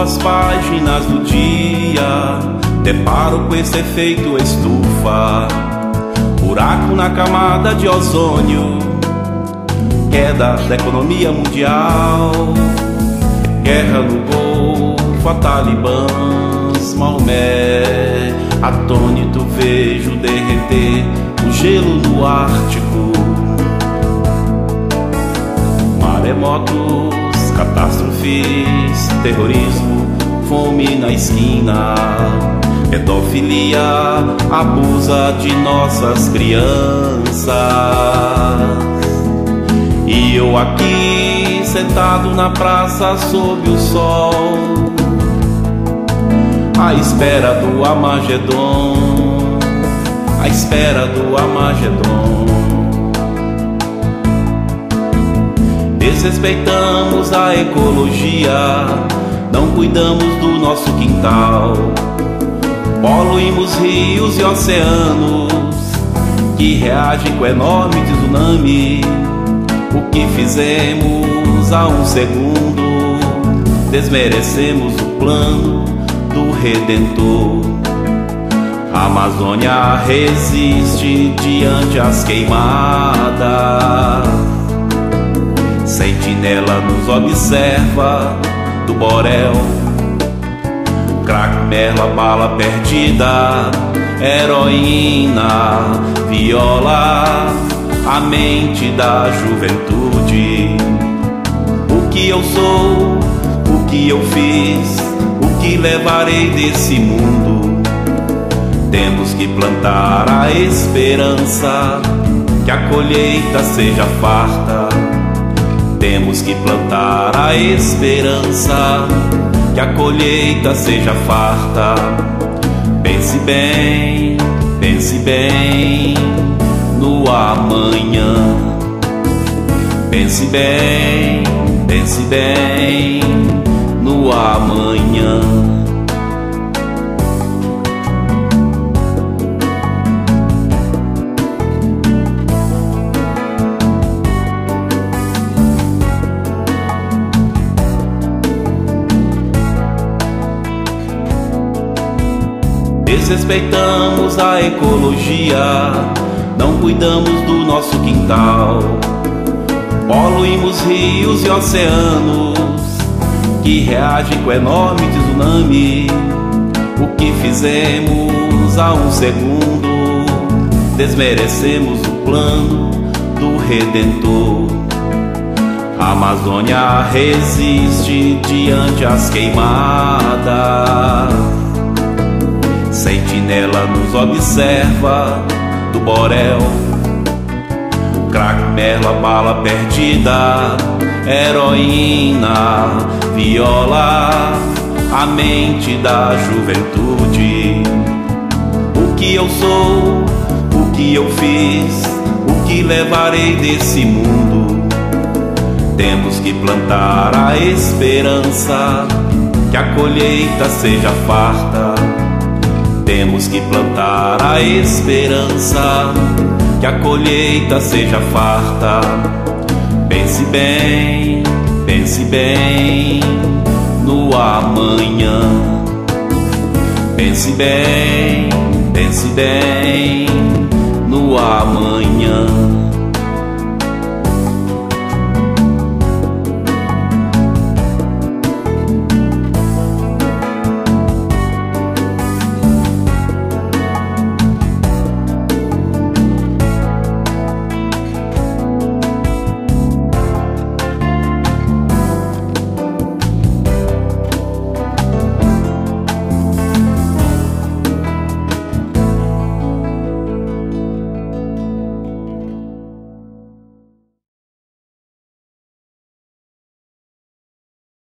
as páginas do dia, deparo com esse efeito estufa, buraco na camada de ozônio, queda da economia mundial, guerra no Golfo, a Talibãs, Maomé. Atônito vejo derreter o gelo no Ártico, maremotos, catástrofes, terrorismo, fome na esquina, pedofilia abusa de nossas crianças. E eu aqui sentado na praça sob o sol, à espera do Armagedon, à espera do Armagedon. Desrespeitamos a ecologia, não cuidamos do nosso quintal, poluímos rios e oceanos que reagem com enorme tsunami. O que fizemos há um segundo? Desmerecemos o plano do Redentor. A Amazônia resiste diante as queimadas, sentinela nos observa do Borel. Crack, merla, bala perdida, heroína viola a mente da juventude. O que eu sou, o que eu fiz, o que levarei desse mundo? Temos que plantar a esperança, que a colheita seja farta. Temos que plantar a esperança, que a colheita seja farta. Pense bem no amanhã. Pense bem no amanhã. Desrespeitamos a ecologia, não cuidamos do nosso quintal, poluímos rios e oceanos que reagem com enorme tsunami. O que fizemos há um segundo? Desmerecemos o plano do Redentor. A Amazônia resiste diante as queimadas, sentinela nos observa do Borel. Crack, merla, bala perdida, heroína viola a mente da juventude. O que eu sou, o que eu fiz, o que levarei desse mundo? Temos que plantar a esperança, que a colheita seja farta. Temos que plantar a esperança, que a colheita seja farta. Pense bem no amanhã. Pense bem no amanhã.